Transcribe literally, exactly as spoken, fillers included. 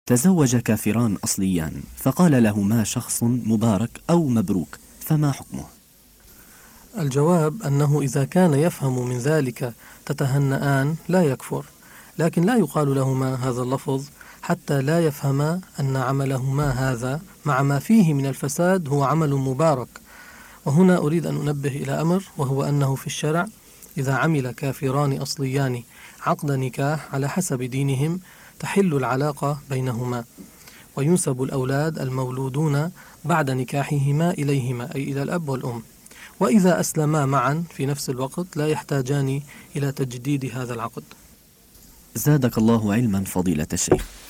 تزوج كافران أصليان فقال لهما شخص مبارك أو مبروك، فما حكمه؟ الجواب أنه إذا كان يفهم من ذلك تتهنآن لا يكفر، لكن لا يقال لهما هذا اللفظ حتى لا يفهما أن عملهما هذا مع ما فيه من الفساد هو عمل مبارك. وهنا أريد أن أنبه إلى أمر، وهو أنه في الشرع إذا عمل كافران أصليان عقد نكاح على حسب دينهم تحل العلاقة بينهما، وينسب الأولاد المولودون بعد نكاحهما إليهما، أي إلى الأب والأم. وإذا أسلما معا في نفس الوقت لا يحتاجان إلى تجديد هذا العقد. زادك الله علما فضيلة الشيخ.